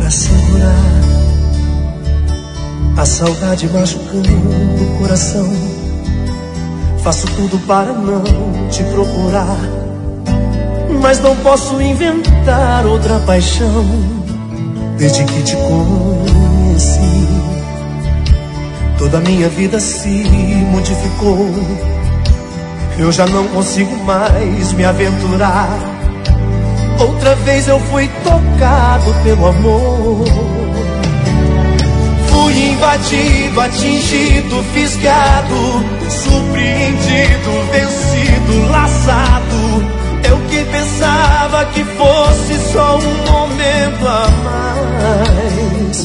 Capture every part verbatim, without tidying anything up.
para segurar a saudade machucando o coração. Faço tudo para não te procurar, mas não posso inventar outra paixão. Desde que te conheci, toda a minha vida se modificou. Eu já não consigo mais me aventurar. Outra vez eu fui tocado pelo amor. Fui invadido, atingido, fisgado, surpreendido, vencido, laçado. Eu que pensava que fosse só um momento a mais.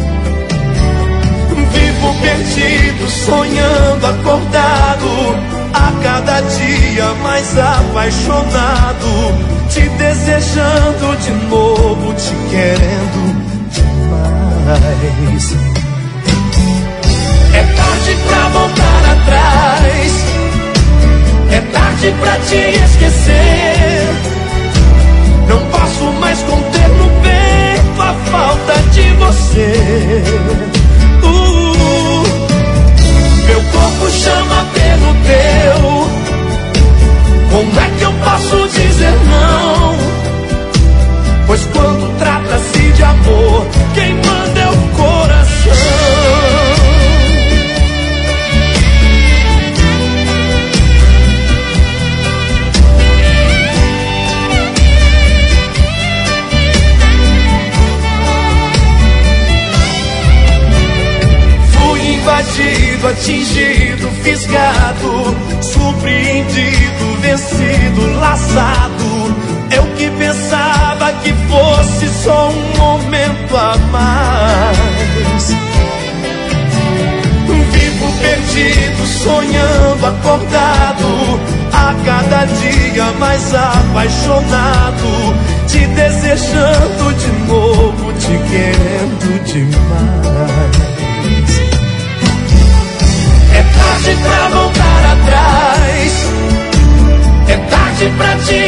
Vivo perdido, sonhando, acordado, a cada dia mais apaixonado, te desejando de novo, te querendo demais. É tarde pra voltar atrás, é tarde pra te esquecer. Não posso mais conter no peito a falta de você. uh, Meu corpo chama pelo teu. Como é que eu posso dizer não? Pois quando trata-se de amor, quem manda é o coração. Invadido, atingido, fisgado, surpreendido, vencido, laçado. Eu que pensava que fosse só um momento a mais. Vivo perdido, sonhando, acordado, a cada dia mais apaixonado, te desejando de novo, te querendo demais. É tarde pra voltar atrás, é tarde pra te